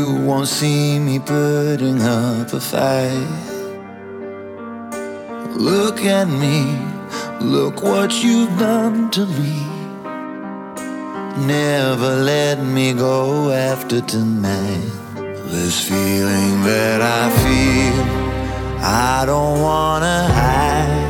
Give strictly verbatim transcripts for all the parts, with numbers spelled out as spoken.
won't see me putting up a fight. Look at me, look what you've done to me. Never let me go after tonight. This feeling that I feel, I don't wanna hide.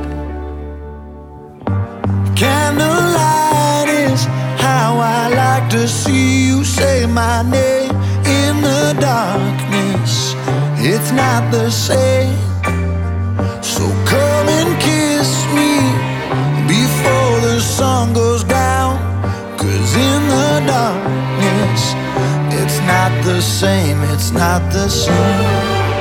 Candlelight is how I like to see you say my name in the darkness. It's not the same. So come and kiss me before the sun goes down, 'cause in the darkness it's not the same, it's not the same.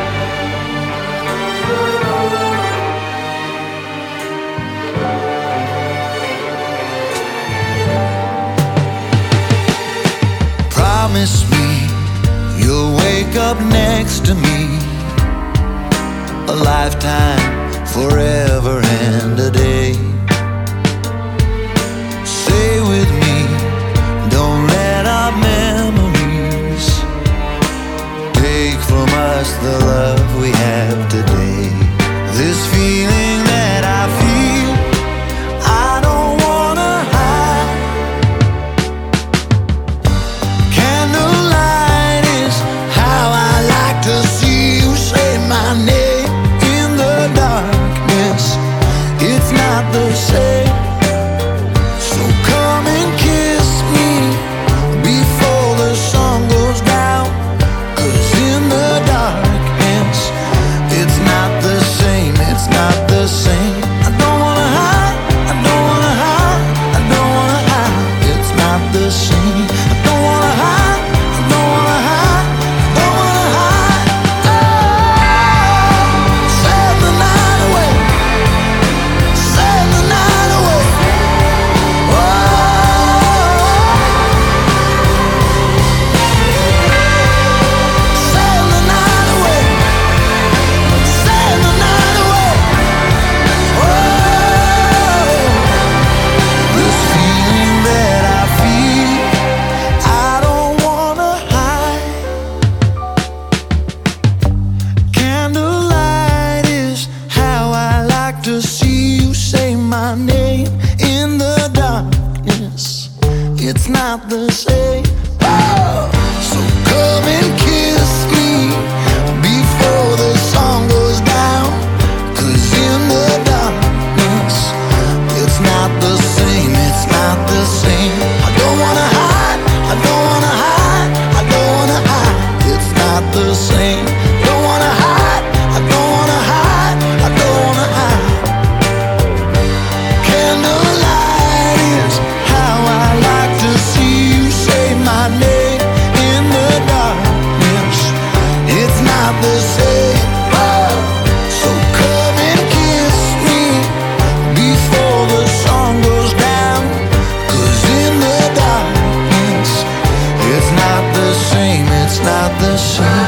Promise me you'll wake up next to me, a lifetime, forever and a day. Stay with me, don't let our memories take from us the love we have today. This feeling that I feel, I don't wanna hide. Candlelight is how I like to see you say my name in the darkness. It's not the same. So come and kiss me before the sun goes down, 'cause in the darkness it's not the same, it's not the same. I don't wanna hide, I don't wanna hide, I don't wanna hide. It's not the same. I don't wanna hide, I don't wanna hide, I don't wanna hide. Oh, send the night away, send the night away. Oh, send the night away, send the night away. Oh, this feeling that I feel, I don't wanna hide. Candlelight is how I like to see you say my name in the darkness. It's not the same. Oh, so come and kiss me before the sun goes down, 'cause in the darkness it's not the same, it's not the same. I don't wanna hide, I don't wanna hide, I don't wanna hide. It's not the same. Don't wanna hide, I don't wanna hide, I don't wanna hide. Candlelight is how I like to see you say my name in the darkness. It's not the same. Oh, so come and kiss me before the sun goes down, 'cause in the darkness it's not the same, it's not the same.